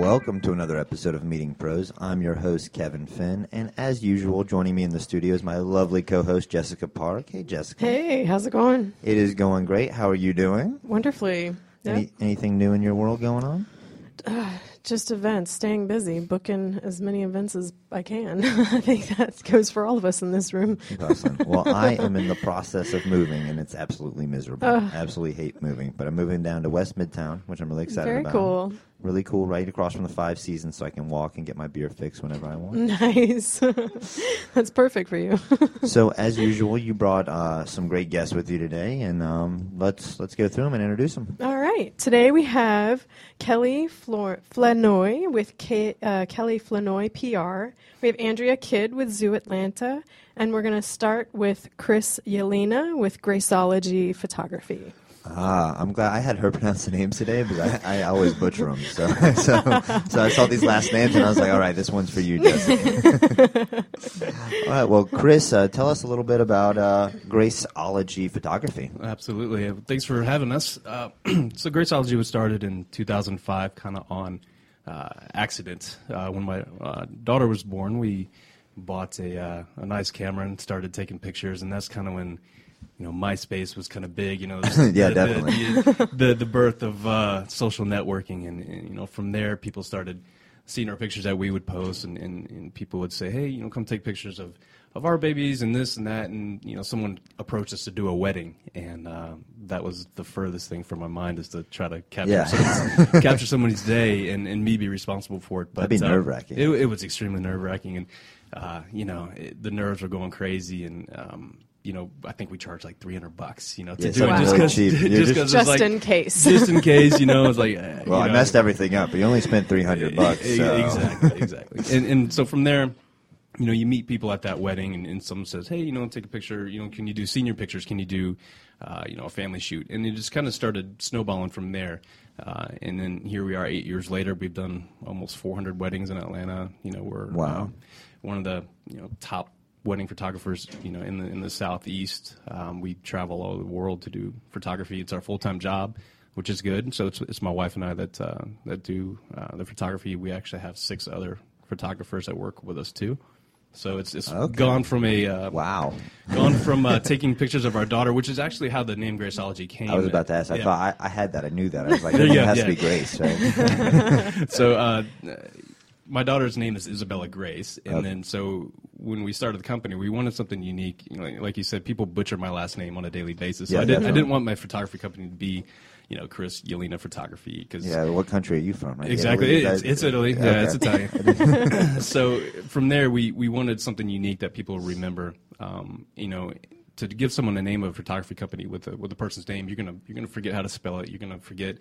Welcome to another episode of Meeting Pros. I'm your host, Kevin Finn, and as usual, joining me in the studio is my lovely co-host, Jessica Park. Hey, Jessica. Hey, how's it going? It is going great. How are you doing? Wonderfully. Yep. Anything new in your world going on? Just events, staying busy, booking as many events as I can. I think that goes for all of us in this room. Awesome. Well, I am in the process of moving, and it's absolutely miserable. Absolutely hate moving, but I'm moving down to West Midtown, which I'm really excited about. Very cool. Really cool, right across from the Five Seasons, so I can walk and get my beer fixed whenever I want. Nice. That's perfect for you. So, as usual, you brought some great guests with you today, and let's go through them and introduce them. All right. Today we have Kelly Flanoy with Kelly Flanoy PR. We have Andrea Kidd with Zoo Atlanta, and we're going to start with Chris Yelena with Graceology Photography. I'm glad I had her pronounce the names today, because I always butcher them. So I saw these last names, and I was like, all right, this one's for you, Jessica. All right, well, Chris, tell us a little bit about Graceology Photography. Absolutely. Thanks for having us. So Graceology was started in 2005, kind of on accident. When my daughter was born, we bought a nice camera and started taking pictures, and that's kind of when MySpace was kind of big, yeah, definitely. The birth of social networking, and from there people started seeing our pictures that we would post, and people would say, hey, come take pictures of our babies and this and that, and someone approached us to do a wedding, and that was the furthest thing from my mind, is to try to capture somebody's day and me be responsible for it. But that'd be nerve-wracking. It was extremely nerve-wracking, and the nerves were going crazy, and I think we charged like $300, to do it just in case. Just in case, it's like. Well, I messed everything up, but you only spent $300. So. Exactly. And so from there, you meet people at that wedding, and someone says, hey, take a picture. Can you do senior pictures? Can you do, a family shoot? And it just kind of started snowballing from there. And then here we are 8 years later. We've done almost 400 weddings in Atlanta. We're one of the top wedding photographers, in the Southeast. We travel all over the world to do photography. It's our full-time job, which is good. So it's my wife and I that do the photography. We actually have 6 other photographers that work with us too. So it's okay. Gone from taking pictures of our daughter, which is actually how the name Graceology came. I was about to ask. I thought I had that. I knew that. I was like, it has to be Grace, right? So my daughter's name is Isabella Grace, and then so when we started the company, we wanted something unique. Like you said, people butcher my last name on a daily basis. So I didn't want my photography company to be, Chris Yelena Photography. Cause what country are you from? Right? Exactly, it's Italy. Okay. Yeah, it's Italian. So from there, we wanted something unique that people remember. To give someone a name of a photography company with a person's name, you're gonna forget how to spell it. You're gonna forget,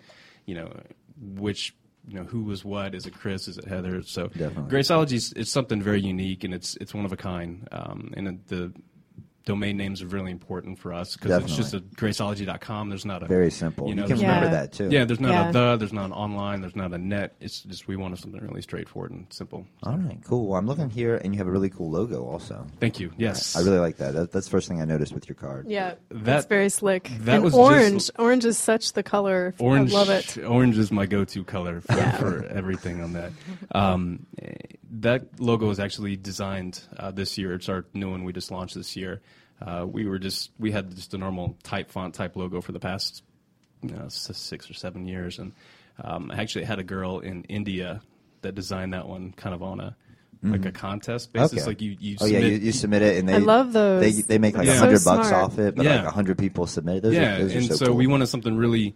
which. Who was what? Is it Chris? Is it Heather? So definitely. Graceology is something very unique, and it's one of a kind. And the domain names are really important for us, because it's just a Graceology.com. There's not a very simple. You can remember that too. Yeah, there's not there's not an online, there's not a net. It's just we wanted something really straightforward and simple. So. All right, cool. Well, I'm looking here, and you have a really cool logo also. Thank you. Yes, I really like that. That's the first thing I noticed with your card. Yeah, that's very slick. That and was orange. Orange is such the color. Orange, I love it. Orange is my go-to color for everything on that. That logo was actually designed this year. It's our new one we just launched this year. We had just a normal type font type logo for the past 6 or 7 years, and I actually had a girl in India that designed that one kind of on a like a contest basis. Okay. Like you submit it, and I love those. They make like $100 off it, but like 100 people submit it. Those are so cool. We wanted something really,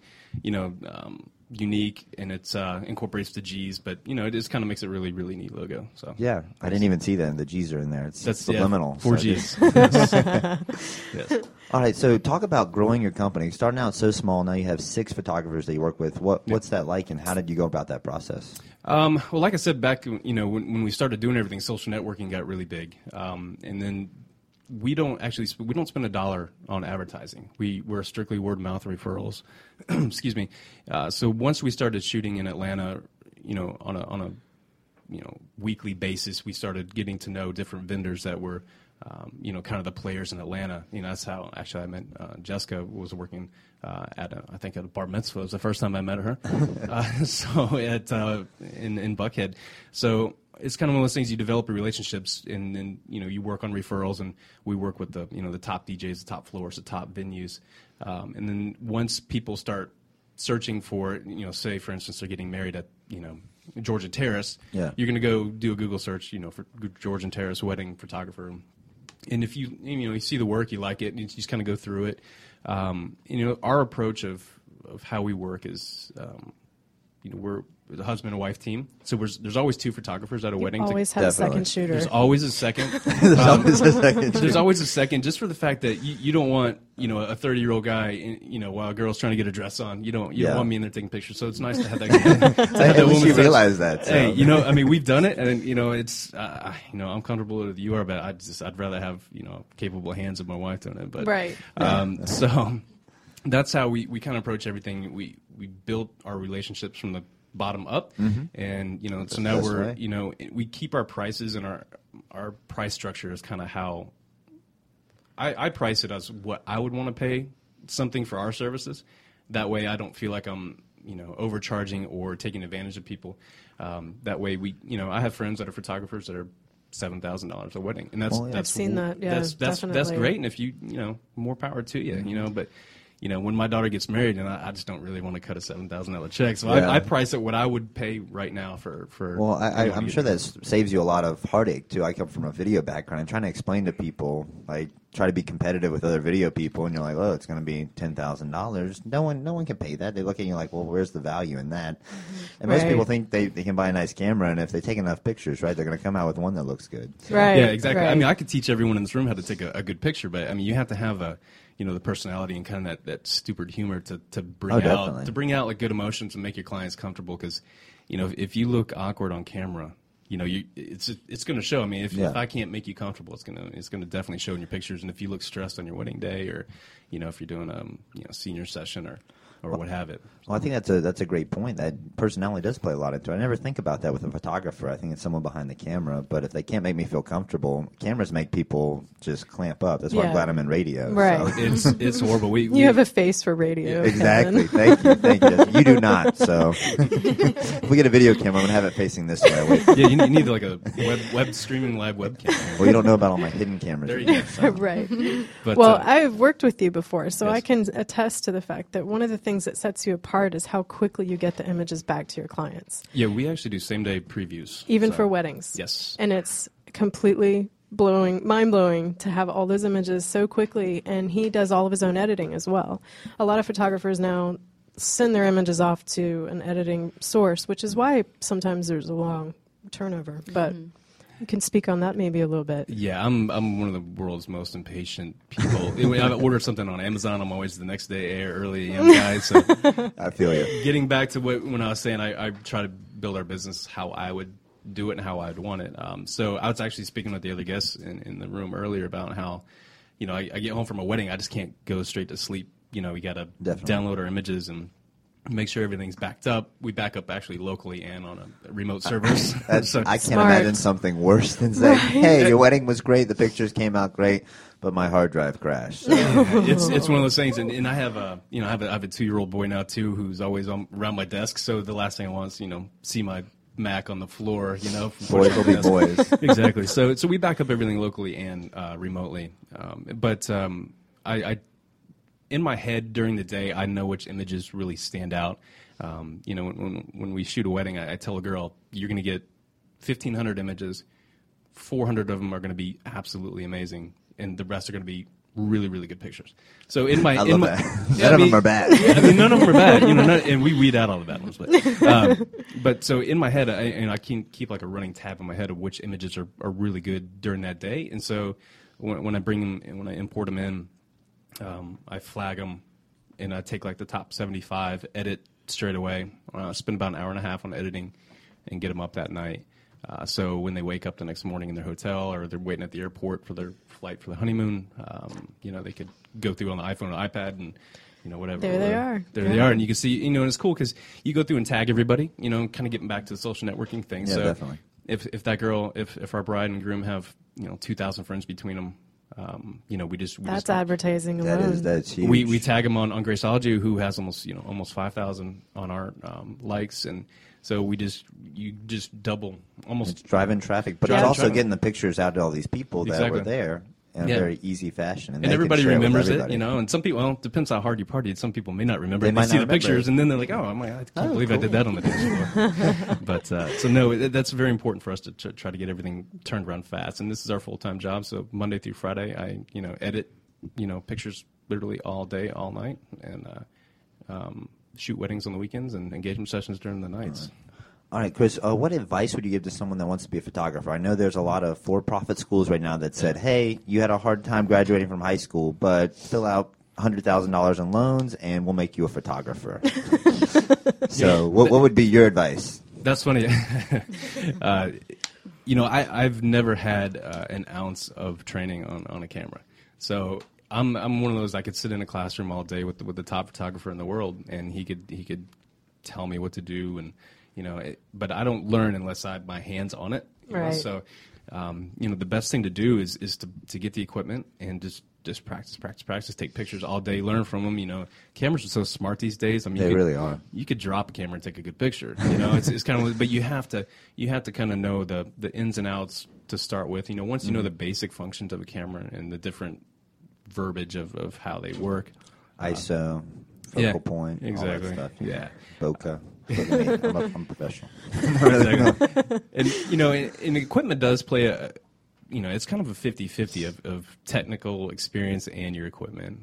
unique, and it's incorporates the G's, but it just kind of makes it really, really neat logo. So I didn't even see that. The G's are in there. It's subliminal. 4 G's. Yes. All right, so talk about growing your company. Starting out so small, now you have 6 photographers that you work with. What's that like, and how did you go about that process? Well, like I said, back when we started doing everything, social networking got really big, and then we don't spend $1 on advertising. We're strictly word of mouth referrals. Excuse me. So once we started shooting in Atlanta, on a weekly basis, we started getting to know different vendors that were you know, kind of the players in Atlanta. You know, that's how actually I met Jessica. Was working at a bar mitzvah. It was the first time I met her. So in Buckhead. So it's kind of one of those things, you develop relationships, and then, you know, you work on referrals, and we work with the, you know, the top DJs, the top floors, the top venues, and then once people start searching for, you know, say for instance they're getting married at, you know, Georgian Terrace, yeah, you're going to go do a Google search, you know, for Georgian Terrace wedding photographer, and if you see the work, you like it, and you just kind of go through it. You know, our approach of how we work is, you know, we're a husband and wife team, so there's always two photographers at a wedding. Always have a second shooter. There's always a second. There's always a second. There's always a second, just for the fact that you don't want, you know, a 30-year-old guy, you know, while a girl's trying to get a dress on. You don't want me in there taking pictures. So it's nice to have that. At least you realize that. So. Hey, you know, I mean, we've done it, and you know, it's you know, I'm comfortable with you are, but I'd rather have, you know, capable hands of my wife doing it. But right. So that's how we kind of approach everything. We build our relationships from the bottom up, and you know, so now we're, you know, we keep our prices, and our price structure is kind of how I price it as what I would want to pay something for our services. That way I don't feel like I'm, you know, overcharging or taking advantage of people. That way you know, I have friends that are photographers that are $7,000 a wedding, and that's I've seen that. Yeah, that's great, and if you know, more power to you, you know, but you know, when my daughter gets married, and I just don't really want to cut a $7,000 check, so I price it what I would pay right now for. Well, I'm sure that saves you a lot of heartache too. I come from a video background. I'm trying to explain to people, like, try to be competitive with other video people, and you're like, oh, it's going to be $10,000. No one can pay that. They look at you like, well, where's the value in that? And most people think they can buy a nice camera, and if they take enough pictures, right, they're going to come out with one that looks good. So. Right. Yeah, exactly. Right. I mean, I could teach everyone in this room how to take a good picture, but I mean, you have to have you know, the personality and kind of that stupid humor to bring out like good emotions and make your clients comfortable. Because, you know, if you look awkward on camera, you know, it's going to show. I mean, if I can't make you comfortable, it's going to definitely show in your pictures. And if you look stressed on your wedding day, or, you know, if you're doing you know, senior session or what have it. Well, I think that's a great point. That personality does play a lot into it. I never think about that with a photographer. I think it's someone behind the camera. But if they can't make me feel comfortable, cameras make people just clamp up. That's why I'm glad I'm in radio. Right. So. It's horrible. You have a face for radio. Exactly. Thank you. You do not. So if we get a video camera, I'm gonna have it facing this way. Yeah, you need like a web streaming live webcam. Well, you don't know about all my hidden cameras. There you go. Right. But, well, I've worked with you before, so yes. I can attest to the fact that one of the things that sets you apart is how quickly you get the images back to your clients. Yeah, we actually do same-day previews. Even for weddings. Yes. And it's completely mind-blowing to have all those images so quickly, and he does all of his own editing as well. A lot of photographers now send their images off to an editing source, which is why sometimes there's a long turnover. But you can speak on that maybe a little bit. Yeah, I'm one of the world's most impatient people. When I order something on Amazon, I'm always the next day early AM guy. So I feel you. Getting back to when I was saying I try to build our business how I would do it and how I'd want it. So I was actually speaking with the other guests in the room earlier about how, you know, I get home from a wedding, I just can't go straight to sleep. You know, we got to download our images and make sure everything's backed up. We back up actually locally and on a remote server. So I can't imagine something worse than saying, hey, your wedding was great, the pictures came out great, but my hard drive crashed. So. It's one of those things, and I have a 2-year-old boy now too who's always around my desk. So the last thing I want is, you know, see my Mac on the floor, you know. Boys will be boys. Exactly. So we back up everything locally and remotely. But I in my head during the day, I know which images really stand out. You know, when we shoot a wedding, I tell a girl, you're going to get 1,500 images. 400 of them are going to be absolutely amazing, and the rest are going to be really, really good pictures. So in my, I love that. Yeah, None of them are bad. I mean, none of them are bad. You know, and we weed out all the bad ones. But so in my head, I can keep like a running tab in my head of which images are really good during that day. And so when I bring them, when I import them in, I flag them, and I take like the top 75, edit straight away. Spend about an hour and a half on editing, and get them up that night. So when they wake up the next morning in their hotel, or they're waiting at the airport for their flight for the honeymoon, you know, they could go through on the iPhone or iPad and, you know, whatever. There they are. There they are. And you can see, you know, and it's cool because you go through and tag everybody, you know, kind of getting back to the social networking thing. Yeah, so definitely. If that girl, if our bride and groom have 2,000 friends between them. We just advertising alone. That's huge. we tag them on Graceology, who has almost 5,000 on our likes, and so you just double almost. It's driving traffic, but Driving it's also traffic. getting the pictures out to all these people that Exactly. were there in a Yeah. very easy fashion, And they can everybody share it with remembers it, everybody. and some people, well, it depends how hard you partied. Some people may not remember They it. might They see not the remember pictures, it. and then they're like, oh, I can't believe I did that on the dance floor. But, so no, that's very important for us to try to get everything turned around fast. And this is our full-time job, so Monday through Friday, I, edit, pictures literally all day, all night, and shoot weddings on the weekends and engagement sessions during the nights. All right, Chris, what advice would you give to someone that wants to be a photographer? I know there's a lot of for-profit schools right now that said, hey, you had a hard time graduating from high school, but fill out $100,000 in loans and we'll make you a photographer. So what would be your advice? That's funny. I've never had an ounce of training on a camera. So I'm one of those, I could sit in a classroom all day with the top photographer in the world, and he could tell me what to do, and but I don't learn unless I have my hands on it. Right. So the best thing to do is to get the equipment and just practice, take pictures all day, learn from them. Cameras are so smart these days. I mean, They really are. You could drop a camera and take a good picture. It's kind of, but you have to kind of know the ins and outs to start with. Once you know the basic functions of a camera and the different verbiage of how they work. ISO, focal point, exactly. all that stuff. Yeah. Bokeh. Look at me. I'm professional. Exactly. And equipment does play it's kind of a 50-50 of technical experience and your equipment.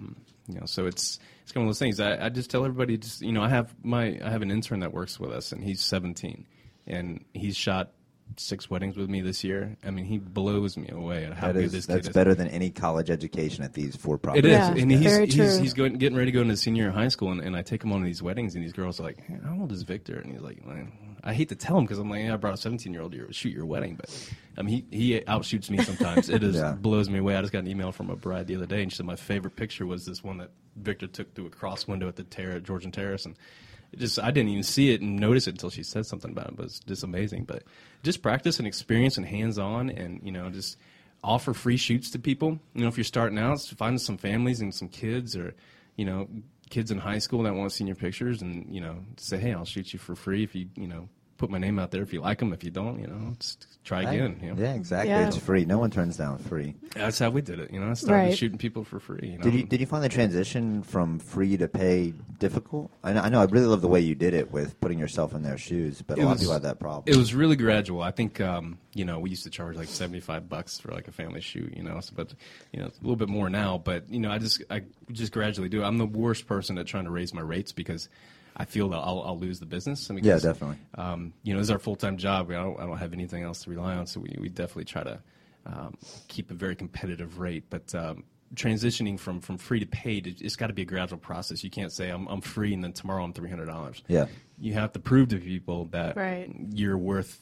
So it's kind of one of those things. I just tell everybody, I have an intern that works with us, and he's 17, and he's shot 6 weddings with me this year. I mean, he blows me away at how good this kid is. That's better than any college education at these for-profit. It is, Yeah, and very true. he's getting ready to go into senior high school, and I take him on these weddings, and these girls are like, hey, how old is Victor? And he's like, man, I hate to tell him because I'm like, I brought a 17-year-old to shoot your wedding, but he outshoots me sometimes. It is blows me away. I just got an email from a bride the other day, and she said my favorite picture was this one that Victor took through a cross window at the Georgian Terrace, and I didn't even see it and notice it until she said something about it, but it's just amazing. But just practice and experience and hands-on, and, just offer free shoots to people. If you're starting out, find some families and some kids, or, kids in high school that want to see your pictures, and, say, hey, I'll shoot you for free if you, put my name out there. If you like them, if you don't, just try again. Yeah, exactly. Yeah. It's free. No one turns down free. That's how we did it. I started Right. shooting people for free. Did you find the transition from free to pay difficult? I know I really love the way you did it with putting yourself in their shoes, but a lot of people have that problem. It was really gradual. I think we used to charge like $75 for like a family shoot, but it's a little bit more now. But I just gradually do it. I'm the worst person at trying to raise my rates because I feel that I'll lose the business. Yeah, definitely. This is our full-time job. I don't have anything else to rely on, so we definitely try to keep a very competitive rate. But transitioning from free to paid, it's got to be a gradual process. You can't say I'm free and then tomorrow I'm $300. Yeah. You have to prove to people that Right. you're worth,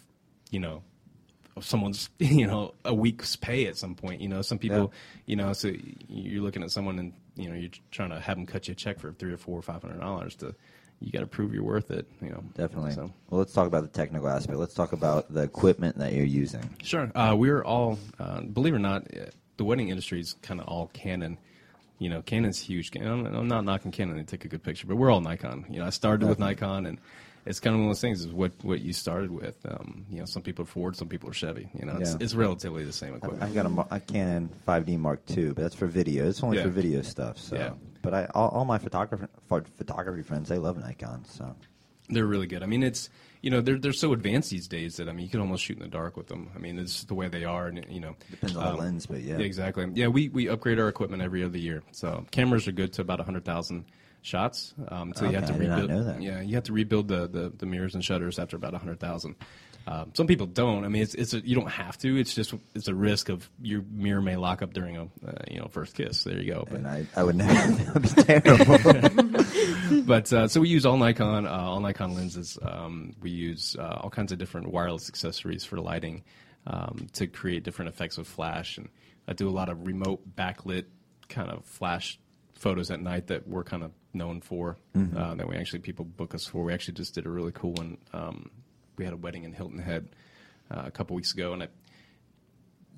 someone's, a week's pay at some point. Some people, so you're looking at someone and you're trying to have them cut you a check for $300 or $400 or $500 you got to prove you're worth it. Definitely. So. Well, let's talk about the technical aspect. Let's talk about the equipment that you're using. Sure. We're all, believe it or not, the wedding industry is kind of all Canon. Canon's huge. I'm not knocking Canon. They take a good picture, but we're all Nikon. I started with Nikon, and it's kind of one of those things is what you started with. Some people are Ford, some people are Chevy. It's relatively the same equipment. I've got a Canon 5D Mark II, but that's for video. It's only for video stuff. So. Yeah. But all my photography friends, they love Nikon. So they're really good. I mean, it's they're so advanced these days that you can almost shoot in the dark with them. I mean, it's the way they are, and depends on the lens, but yeah, exactly. Yeah, we upgrade our equipment every other year. So cameras are good to about 100,000 shots. So you have to I did not rebuild. know that. Yeah, you have to rebuild the mirrors and shutters after about 100,000. Some people don't. I mean, you don't have to. It's a risk of your mirror may lock up during a first kiss. There you go. But, and I would never. That would be terrible. But so we use all Nikon lenses. We use all kinds of different wireless accessories for lighting to create different effects with flash. And I do a lot of remote backlit kind of flash photos at night that we're kind of known for. That people book us for. We actually just did a really cool one. We had a wedding in Hilton Head a couple weeks ago, and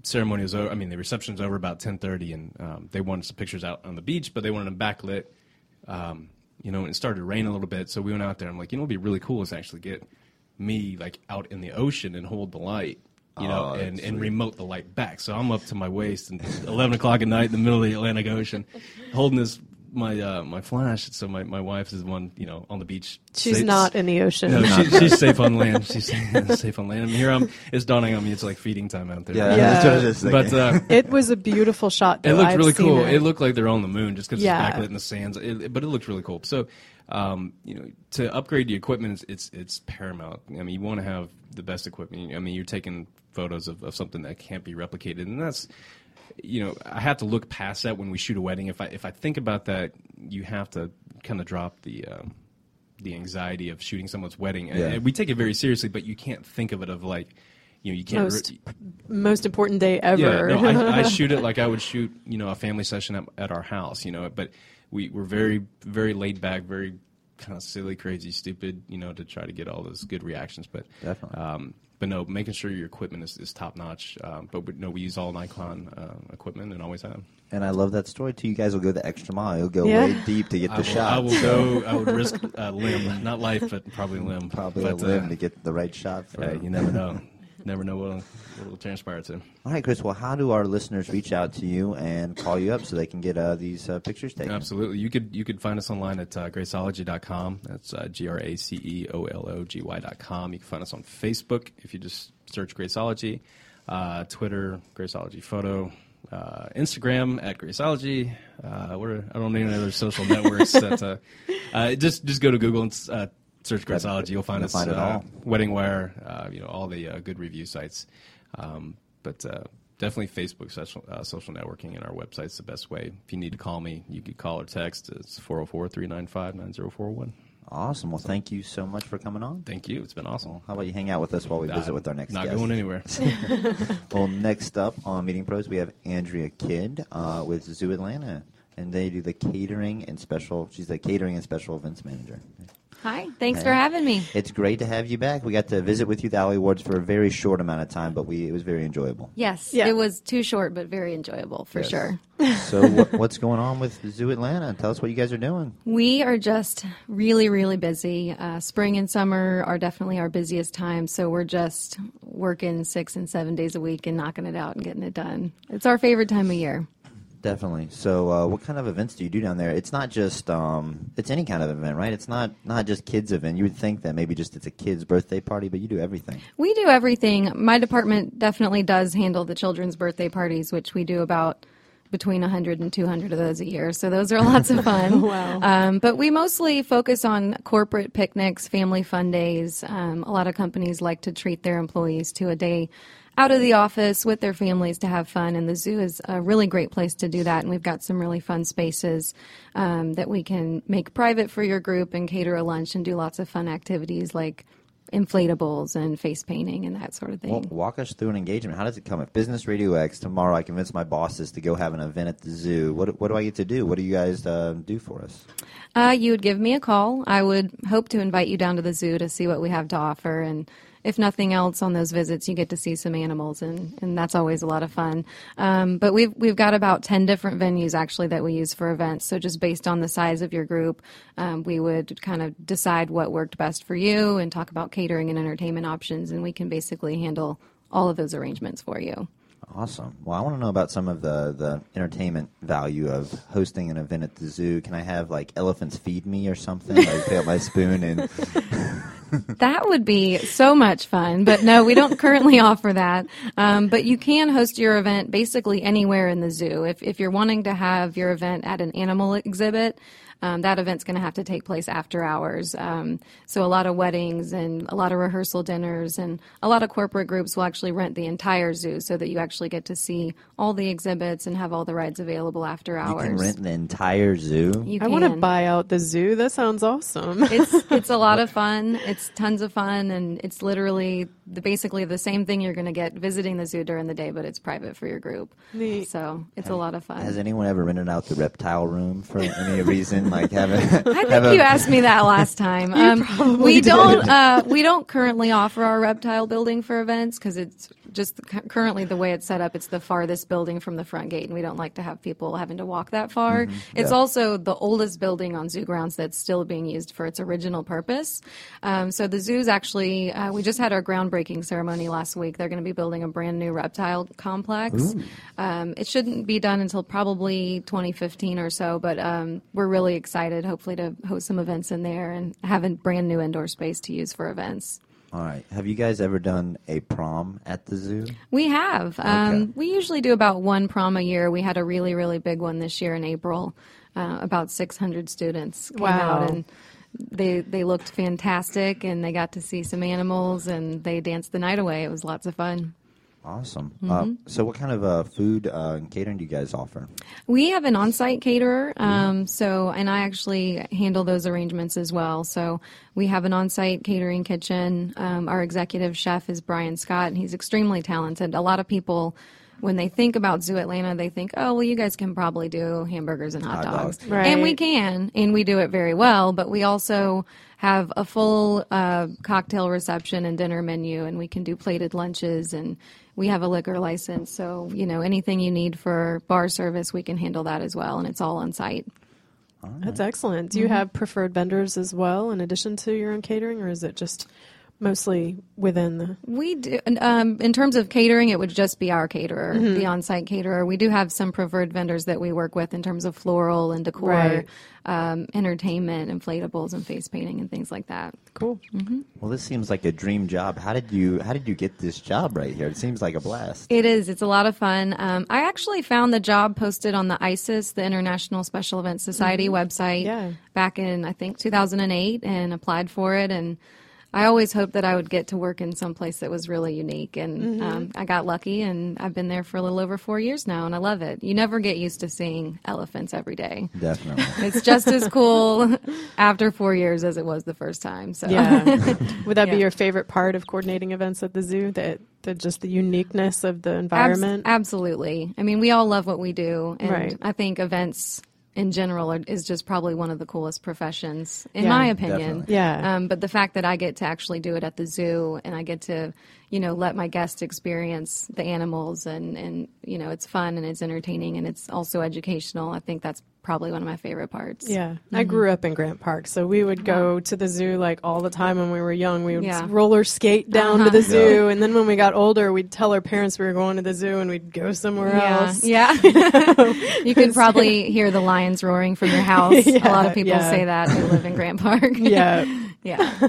ceremony was over. I mean, the reception was over about 10:30, and they wanted some pictures out on the beach, but they wanted them backlit. You know, and it started to rain a little bit, so we went out there. I'm like, you know, what'd be really cool is actually get me like out in the ocean and hold the light, you know, and remote the light back. So I'm up to my waist and 11 o'clock at night in the middle of the Atlantic Ocean, holding this my flash. So my wife is the one, you know, on the beach. She's not in the ocean. No, she's safe on land. She's safe on land. And here it's dawning on me. It's like feeding time out there. Yeah. That's what it is. But it was a beautiful shot. Though. It looked I've really seen cool. It. It looked like they're on the moon just because Yeah. it's backlit in the sands. But it looked really cool. So, you know, to upgrade the equipment, it's paramount. I mean, you want to have the best equipment. I mean, you're taking photos of something that can't be replicated, and that's, you know, I have to look past that when we shoot a wedding. If I think about that, you have to kind of drop the anxiety of shooting someone's wedding. Yeah. And we take it very seriously, but you can't think of it of like, you know, you can't. Most important day ever. Yeah, no, I shoot it like I would shoot, you know, a family session at our house, you know. But we're very, very laid back, very kind of silly, crazy, stupid, you know, to try to get all those good reactions. But Definitely. But no, making sure your equipment is top notch. But we use all Nikon equipment and always have. And I love that story too. You guys will go the extra mile. You'll go Yeah. way deep to get the shot. I will go. I would risk limb, not life, but probably limb. Probably but, a limb to get the right shot. You never know. Never know what will transpire to. All right, Chris. Well, how do our listeners reach out to you and call you up so they can get these pictures taken? Absolutely. You could find us online at graceology.com. That's GRACEOLOGY.com. You can find us on Facebook if you just search Graceology. Twitter, Graceology Photo. Instagram at Graceology. I don't need any other social networks. That, just go to Google and search Graceology. You'll find us. Find it all. Wedding Wire. You know, all the good review sites. But definitely Facebook social networking and our website's the best way. If you need to call me, you could call or text. It's 404-395-9041. Awesome. Well, thank you so much for coming on. Thank you. It's been awesome. How about you hang out with us while we visit with our next Not guest? going anywhere. Well, next up on Meeting Pros, we have Andrea Kidd with Zoo Atlanta, and they do the catering and special. She's the catering and special events manager. Hi, thanks for having me. It's great to have you back. We got to visit with you at the Alley Awards for a very short amount of time, but it was very enjoyable. Yes, Yeah. it was too short, but very enjoyable for Yes. sure. So what's going on with Zoo Atlanta? Tell us what you guys are doing. We are just really, really busy. Spring and summer are definitely our busiest time, so we're just working 6 and 7 days a week and knocking it out and getting it done. It's our favorite time of year. Definitely. So what kind of events do you do down there? It's not just it's any kind of event, right? It's not just kids event. You would think that maybe just it's a kid's birthday party, but you do everything. We do everything. My department definitely does handle the children's birthday parties, which we do about between 100 and 200 of those a year. So those are lots of fun. Wow. But we mostly focus on corporate picnics, family fun days. A lot of companies like to treat their employees to a day out of the office with their families to have fun, and the zoo is a really great place to do that. And we've got some really fun spaces that we can make private for your group and cater a lunch and do lots of fun activities like inflatables and face painting and that sort of thing. Well, walk us through an engagement. How does it come? At Business Radio X tomorrow, I convince my bosses to go have an event at the zoo. What do I get to do? What do you guys do for us? You would give me a call. I would hope to invite you down to the zoo to see what we have to offer, and if nothing else, on those visits, you get to see some animals, and that's always a lot of fun. But we've got about 10 different venues, actually, that we use for events. So just based on the size of your group, we would kind of decide what worked best for you and talk about catering and entertainment options, and we can basically handle all of those arrangements for you. Awesome. Well, I want to know about some of the entertainment value of hosting an event at the zoo. Can I have, like, elephants feed me or something? Like, pay out my spoon and... That would be so much fun, but no, we don't currently offer that. But you can host your event basically anywhere in the zoo. If you're wanting to have your event at an animal exhibit, that event's going to have to take place after hours. So a lot of weddings and a lot of rehearsal dinners and a lot of corporate groups will actually rent the entire zoo so that you actually get to see all the exhibits and have all the rides available after hours. You can rent the entire zoo? You I want to can. buy out the zoo. That sounds awesome. It's a lot of fun. It's tons of fun, and it's literally basically the same thing you're going to get visiting the zoo during the day, but it's private for your group. Neat. So it's a lot of fun. Has anyone ever rented out the reptile room for any reason? Like have a, I think you asked me that last time. We don't currently offer our reptile building for events because it's just currently the way it's set up, it's the farthest building from the front gate, and we don't like to have people having to walk that far. It's also the oldest building on zoo grounds that's still being used for its original purpose. So the zoo's actually, we just had our groundbreaking ceremony last week. They're going to be building a brand new reptile complex. It shouldn't be done until probably 2015 or so, but we're really excited, hopefully, to host some events in there and have a brand new indoor space to use for events. All right. Have you guys ever done a prom at the zoo? We have. Okay. We usually do about one prom a year. We had a really, really big one this year in April. About 600 students came out, and they looked fantastic, and they got to see some animals, and they danced the night away. It was lots of fun. Awesome. So what kind of food and catering do you guys offer? We have an on-site caterer, and I actually handle those arrangements as well. So we have an on-site catering kitchen. Our executive chef is Brian Scott, and he's extremely talented. A lot of people, when they think about Zoo Atlanta, they think, oh, well, you guys can probably do hamburgers and hot dogs. Right. And we can, and we do it very well, but we also have a full cocktail reception and dinner menu, and we can do plated lunches, and we have a liquor license. So, anything you need for bar service, we can handle that as well, and it's all on site. That's excellent. Do you have preferred vendors as well in addition to your own catering, or is it just mostly within the... We do. In terms of catering, it would just be our caterer, the on-site caterer. We do have some preferred vendors that we work with in terms of floral and decor, Right. Entertainment, inflatables, and face painting and things like that. Cool. Well, this seems like a dream job. How did you get this job right here? It seems like a blast. It is. It's a lot of fun. I actually found the job posted on the ISIS, the International Special Events Society website back in, I think, 2008, and applied for it. And I always hoped that I would get to work in some place that was really unique, and I got lucky, and I've been there for a little over 4 years now, and I love it. You never get used to seeing elephants every day. Definitely. It's just as cool after 4 years as it was the first time. So Yeah. Would that be Yeah. your favorite part of coordinating events at the zoo? Just the uniqueness of the environment? Absolutely. I mean, we all love what we do, and Right. I think events in general is just probably one of the coolest professions, in Yeah. my opinion. Definitely. Yeah. But the fact that I get to actually do it at the zoo, and I get to, let my guests experience the animals, and it's fun and it's entertaining and it's also educational. I think that's probably one of my favorite parts. Yeah. I grew up in Grant Park, so we would go to the zoo like all the time when we were young. We would Yeah. roller skate down to the zoo, and then when we got older, we'd tell our parents we were going to the zoo and we'd go somewhere else. Yeah. You could probably hear the lions roaring from your house. A lot of people say that who live in Grant Park. Yeah. Yeah.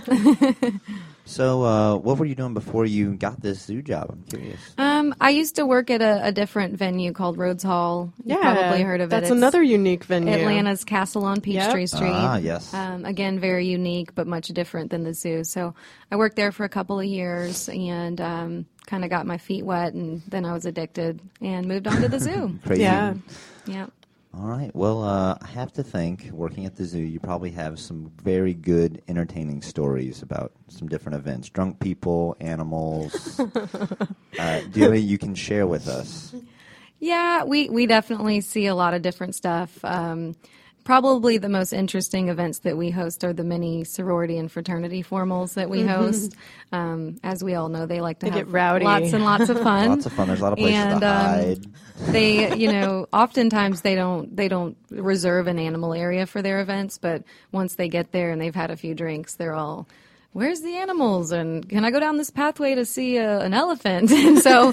So, what were you doing before you got this zoo job? I'm curious. I used to work at a different venue called Rhodes Hall. You've Yeah. probably heard of it. That's It's another unique venue. Atlanta's Castle on Peachtree Street. Ah, yes. Again, very unique, but much different than the zoo. So I worked there for a couple of years and kind of got my feet wet, and then I was addicted and moved on to the zoo. Crazy. Yeah. Yeah. All right. Well, I have to think, working at the zoo, you probably have some very good, entertaining stories about some different events. Drunk people, animals. Do you have any you can share with us? Yeah, we definitely see a lot of different stuff. Probably the most interesting events that we host are the many sorority and fraternity formals that we host. As we all know, they like to They have get rowdy. lots and lots of fun. Lots of fun. There's a lot of places And, to hide. They, oftentimes they don't reserve an animal area for their events, but once they get there and they've had a few drinks, they're all, where's the animals? And can I go down this pathway to see an elephant? And so,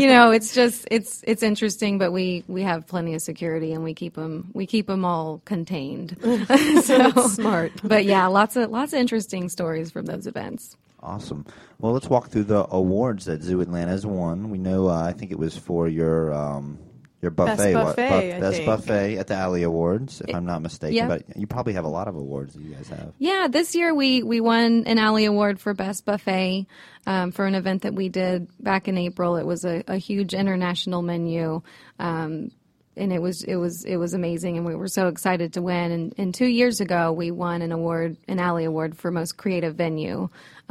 it's interesting, but we have plenty of security and we keep them all contained. That's smart. But yeah, lots of interesting stories from those events. Awesome. Well, let's walk through the awards that Zoo Atlanta's won. We know, I think it was for your buffet. buffet, I Best think. buffet at the Alley Awards, if I'm not mistaken. yeah. But you probably have a lot of awards that you guys have. Yeah, this year we won an Alley Award for Best Buffet for an event that we did back in April. It was a huge international menu, and it was amazing, and we were so excited to win. And 2 years ago, we won an Alley Award for Most Creative Venue.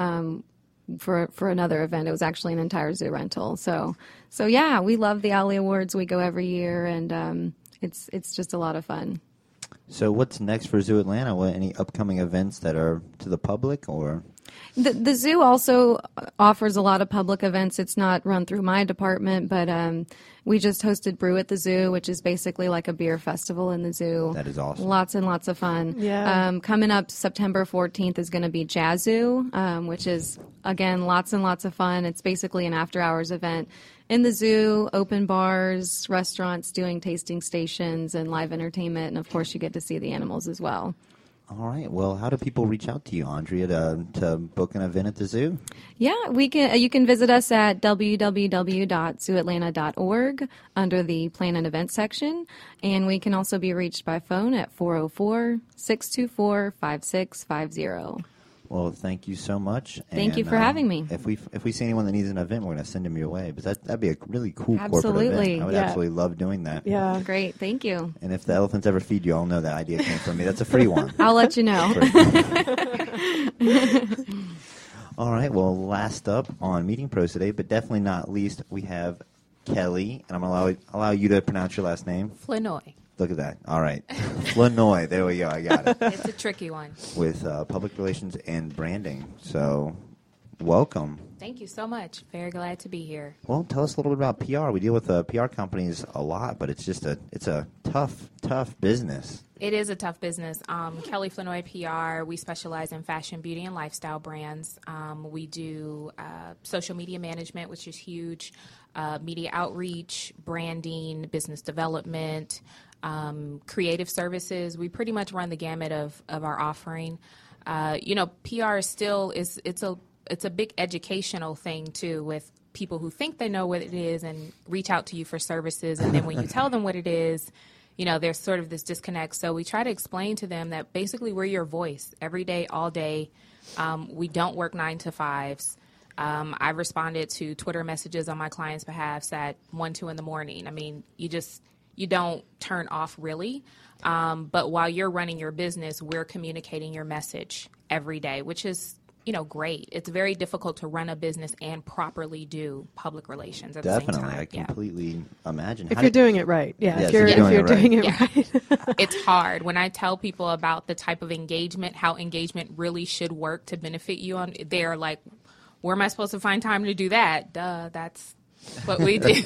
For another event. It was actually an entire zoo rental. So yeah, we love the Alley Awards. We go every year, and it's just a lot of fun. So what's next for Zoo Atlanta? Any upcoming events that are to the public or? The zoo also offers a lot of public events. It's not run through my department, but we just hosted Brew at the Zoo, which is basically like a beer festival in the zoo. That is awesome. Lots and lots of fun. Yeah. Coming up September 14th is going to be Jazoo, which is, again, lots and lots of fun. It's basically an after-hours event in the zoo, open bars, restaurants doing tasting stations and live entertainment, and of course you get to see the animals as well. All right. Well, how do people reach out to you, Andrea, to book an event at the zoo? Yeah, we can. You can visit us at www.zooatlanta.org under the Plan and Event section, and we can also be reached by phone at 404-624-5650. Well, thank you so much. Thank you for having me. If we see anyone that needs an event, we're going to send them your way. But that'd be a really cool corporate Absolutely. event. I would Yeah. absolutely love doing that. Yeah. Great, thank you. And if the elephants ever feed you, I'll know that idea came from me. That's a free one. I'll let you know. All right. Well, last up on Meeting Pros today, but definitely not least, we have Kelly, and I'm going to allow you to pronounce your last name. Flanoy. Look at that. All right. Flanoy. There we go. I got it. It's a tricky one. With public relations and branding. So, welcome. Thank you so much. Very glad to be here. Well, tell us a little bit about PR. We deal with PR companies a lot, but it's just it's a tough business. It is a tough business. Kelly Flanoy PR, we specialize in fashion, beauty, and lifestyle brands. We do social media management, which is huge, media outreach, branding, business development, creative services. We pretty much run the gamut of our offering. PR is still it's a big educational thing too, with people who think they know what it is and reach out to you for services, and then when you tell them what it is, there's sort of this disconnect. So we try to explain to them that basically we're your voice every day, all day. We don't work 9 to 5s. I've responded to Twitter messages on my clients' behalf at 1, 2 in the morning. I mean, you don't turn off really. But while you're running your business, we're communicating your message every day, which is, great. It's very difficult to run a business and properly do public relations at the same Definitely. time. I completely imagine. If you're doing it right. Yeah. Yes, if you're doing it right. It's hard. When I tell people about the type of engagement, how engagement really should work to benefit you, they're like, where am I supposed to find time to do that? Duh, that's what we do.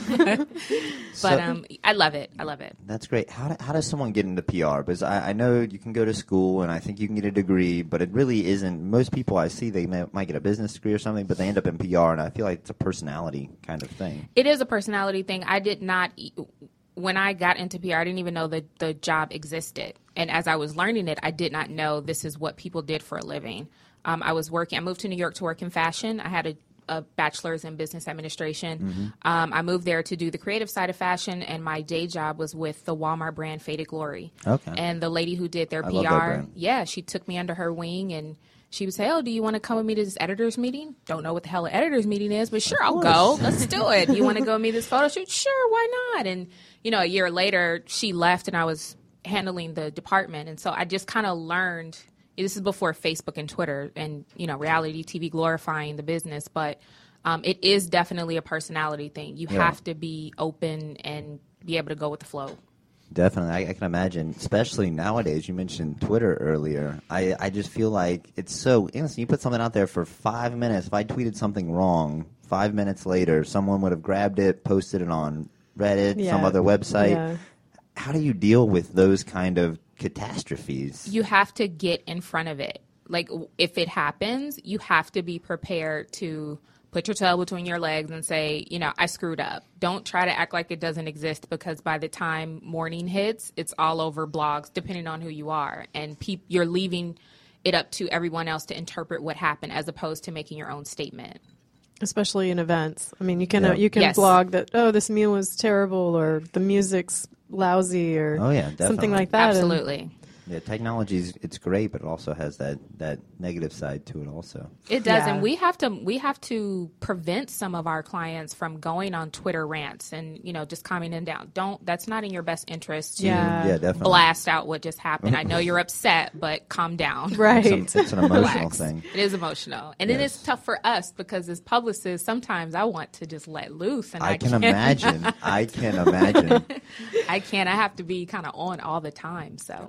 but I love it. That's great. How does someone get into PR? Because I know you can go to school, and I think you can get a degree, but it really isn't. Most people I see, they might get a business degree or something, but they end up in PR, and I feel like it's a personality kind of thing. It is a personality thing. I did not... When I got into PR, I didn't even know that the job existed. And as I was learning it, I did not know this is what people did for a living. I moved to New York to work in fashion. I had a bachelor's in business administration. Mm-hmm. I moved there to do the creative side of fashion, and my day job was with the Walmart brand Faded Glory. Okay. And the lady who did their I PR, love that brand. yeah, she took me under her wing, and she would say, "Oh, do you want to come with me to this editor's meeting?" Don't know what the hell an editor's meeting is, but sure, I'll go. Let's do it. You want to go with me to this photo shoot? Sure, why not? And, a year later, she left, and I was handling the department. And so I just kind of learned, this is before Facebook and Twitter and, reality TV glorifying the business, but it is definitely a personality thing. You have to be open and be able to go with the flow. Definitely. I can imagine, especially nowadays. You mentioned Twitter earlier. I just feel like it's so innocent. You put something out there for 5 minutes. If I tweeted something wrong, 5 minutes later, someone would have grabbed it, posted it on Reddit, some other website. Yeah. How do you deal with those kind of catastrophes? You have to get in front of it. Like, if it happens, you have to be prepared to put your tail between your legs and say, I screwed up. Don't try to act like it doesn't exist, because by the time morning hits, it's all over blogs, depending on who you are. And you're leaving it up to everyone else to interpret what happened as opposed to making your own statement. Especially in events. I mean, you can Yes. blog that, this meal was terrible, or the music's lousy, or definitely. something like that. Absolutely. Yeah, technology it's great, but it also has that negative side to it also. It does, Yeah. and we have to prevent some of our clients from going on Twitter rants and just commenting down. That's not in your best interest to Yeah. Yeah, definitely. blast out what just happened. I know you're upset, but calm down. Right. It's an emotional Relax. thing. It is emotional, and it Yes. is tough for us because as publicists, sometimes I want to just let loose, and I can can't. imagine. I can imagine. I can't. I have to be kind of on all the time. So So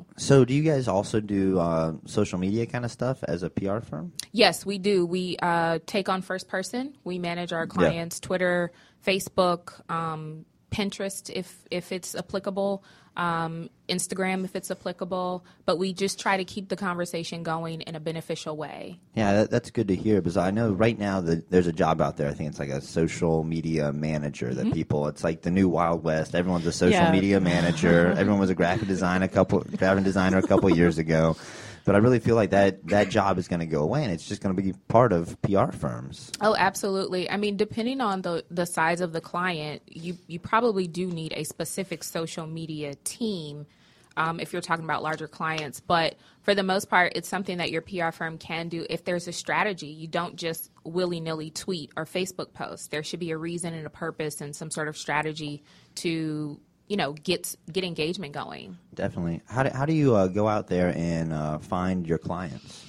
do you guys also do social media kind of stuff as a PR firm? Yes, we do. We take on first person. We manage our clients' Twitter, Facebook, Pinterest if it's applicable, Instagram if it's applicable. But we just try to keep the conversation going in a beneficial way. Yeah, that's good to hear, because I know right now that there's a job out there. I think it's like a social media manager that people, it's like the new Wild West. Everyone's a social media manager. Everyone was a graphic designer a couple years ago. But I really feel like that job is going to go away, and it's just going to be part of PR firms. Oh, absolutely. I mean, depending on the size of the client, you probably do need a specific social media team if you're talking about larger clients. But for the most part, it's something that your PR firm can do if there's a strategy. You don't just willy-nilly tweet or Facebook post. There should be a reason and a purpose and some sort of strategy to get engagement going. Definitely. How do you go out there and find your clients?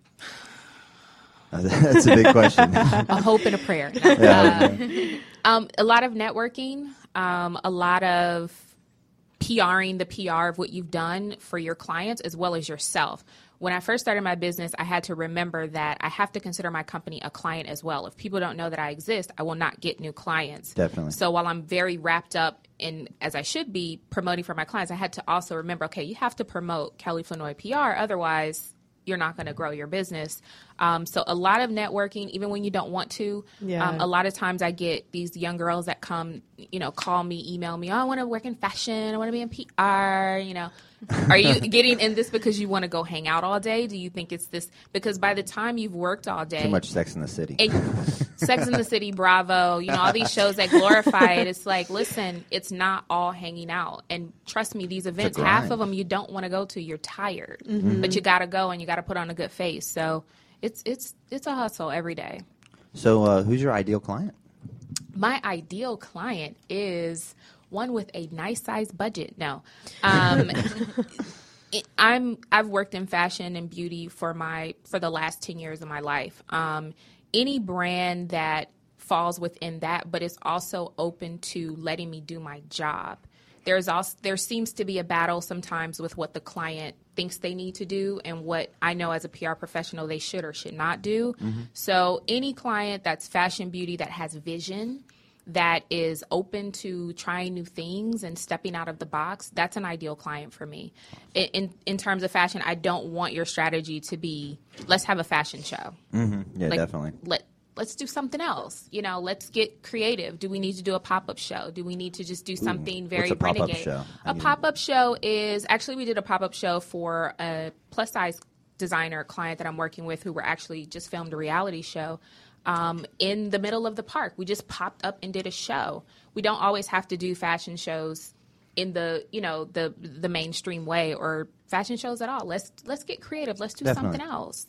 That's a big question. A hope and a prayer. A lot of networking, a lot of PRing the PR of what you've done for your clients as well as yourself. When I first started my business, I had to remember that I have to consider my company a client as well. If people don't know that I exist, I will not get new clients. Definitely. So while I'm very wrapped up in, as I should be, promoting for my clients, I had to also remember, okay, you have to promote Kelly Flanoy PR, otherwise you're not going to grow your business. So a lot of networking, even when you don't want to. A lot of times I get these young girls that come, call me, email me, oh, I want to work in fashion, I want to be in PR, Are you getting in this because you want to go hang out all day? Do you think it's this? Because by the time you've worked all day. Too much Sex in the City. Sex in the City, Bravo, all these shows that glorify it. It's like, listen, it's not all hanging out. And trust me, these events, half of them you don't want to go to. You're tired. But you got to go and you got to put on a good face. So it's a hustle every day. So who's your ideal client? My ideal client is one with a nice size budget. No, I've worked in fashion and beauty for the last 10 years of my life. Any brand that falls within that, but is also open to letting me do my job. There seems to be a battle sometimes with what the client thinks they need to do and what I know as a PR professional they should or should not do. So any client that's fashion beauty that has vision, that is open to trying new things and stepping out of the box, that's an ideal client for me. In terms of fashion, I don't want your strategy to be, let's have a fashion show. Yeah, definitely. Let's do something else. Let's get creative. Do we need to do a pop-up show? Do we need to just do something very what's a pop-up renegade? Show? A pop-up show is, actually we did a pop-up show for a plus-size designer client that I'm working with who were actually just filmed a reality show. In the middle of the park. We just popped up and did a show. We don't always have to do fashion shows in the mainstream way or fashion shows at all. Let's get creative. Let's do something else.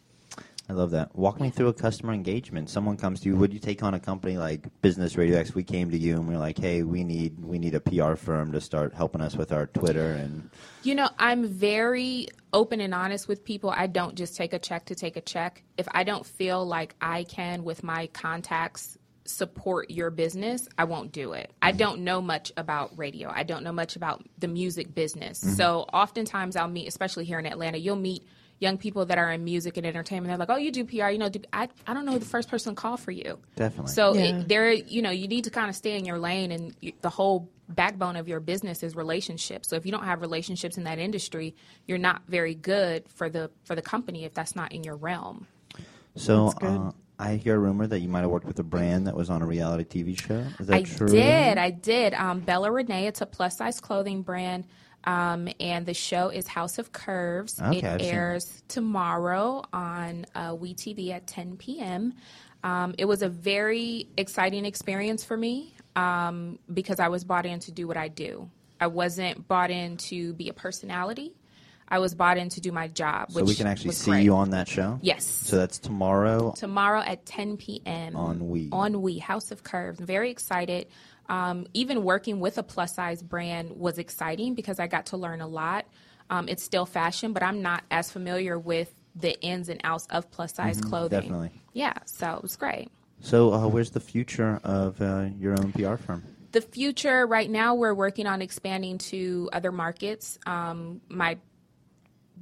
I love that. Walk me through a customer engagement. Someone comes to you. Would you take on a company like Business Radio X? We came to you and we're like, hey, we need a PR firm to start helping us with our Twitter and. I'm very open and honest with people. I don't just take a check to take a check. If I don't feel like I can, with my contacts, support your business, I won't do it. I don't know much about radio. I don't know much about the music business. So oftentimes I'll meet, especially here in Atlanta, you'll meet young people that are in music and entertainment. They're like, oh, you do PR. I don't know who the first person to call for you. Definitely. So you need to kind of stay in your lane, and the whole backbone of your business is relationships. So if you don't have relationships in that industry, you're not very good for the company if that's not in your realm. So I hear a rumor that you might have worked with a brand that was on a reality TV show. Is that true? I did. Bella Renee, it's a plus-size clothing brand. And the show is House of Curves. It airs tomorrow on WeTV at 10 p.m. It was a very exciting experience for me because I was bought in to do what I do. I wasn't bought in to be a personality. I was bought in to do my job. So we can actually see great. you on that show? Yes. So that's tomorrow? Tomorrow at 10 p.m. On We. On We, House of Curves. I'm very excited. Even working with a plus-size brand was exciting because I got to learn a lot. It's still fashion, but I'm not as familiar with the ins and outs of plus-size clothing. Definitely. Yeah, so it was great. So where's the future of your own PR firm? The future, right now, we're working on expanding to other markets. My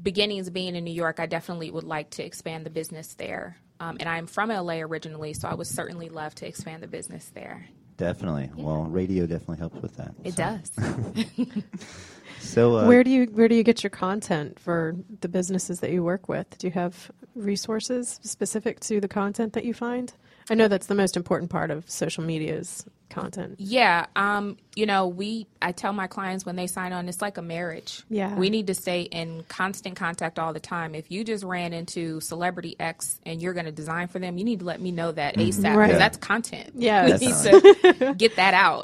beginnings being in New York, I definitely would like to expand the business there. And I'm from LA originally, so I would certainly love to expand the business there. Definitely. Yeah. Well, radio definitely helps with that. It so. does. So Where do you get your content for the businesses that you work with? Do you have resources specific to the content that you find? I know that's the most important part of social media's content. Yeah, I tell my clients when they sign on, it's like a marriage. Yeah. We need to stay in constant contact all the time. If you just ran into celebrity X and you're going to design for them, you need to let me know that ASAP. 'cause Right. That's content. Yeah. We need to get that out.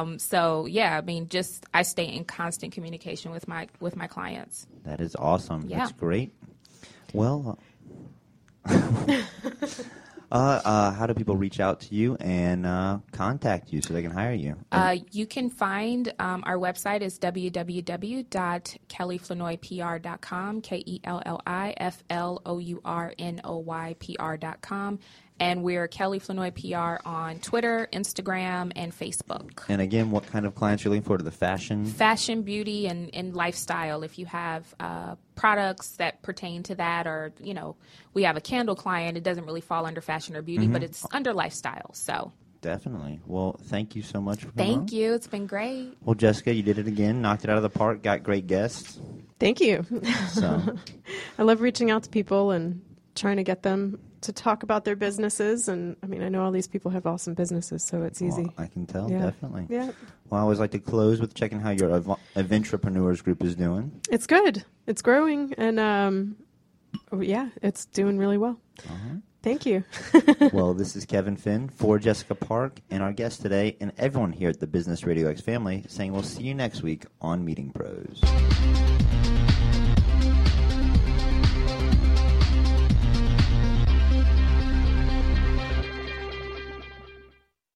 I stay in constant communication with my clients. That is awesome. Yeah. That's great. Well, how do people reach out to you and contact you so they can hire you? You can find our website is www.kellyflanoypr.com, KELLIFLOURNOYPR.com. And we're Kelly Flanoy PR on Twitter, Instagram, and Facebook. And again, what kind of clients you're looking for? To the fashion? Fashion, beauty, and lifestyle. If you have products that pertain to that, or, we have a candle client. It doesn't really fall under fashion or beauty, but it's under lifestyle. So Definitely. Well, thank you so much for coming on. thank you. It's been great. Well, Jessica, you did it again. Knocked it out of the park. Got great guests. Thank you. So I love reaching out to people and trying to get them to talk about their businesses. And I know all these people have awesome businesses, so it's easy. well, I can tell, Yeah. definitely. Yeah. Well, I always like to close with checking how your Eventrepreneurs group is doing. It's good. It's growing. And it's doing really well. Thank you. Well, this is Kevin Finn for Jessica Park and our guest today and everyone here at the Business Radio X family saying we'll see you next week on Meeting Pros.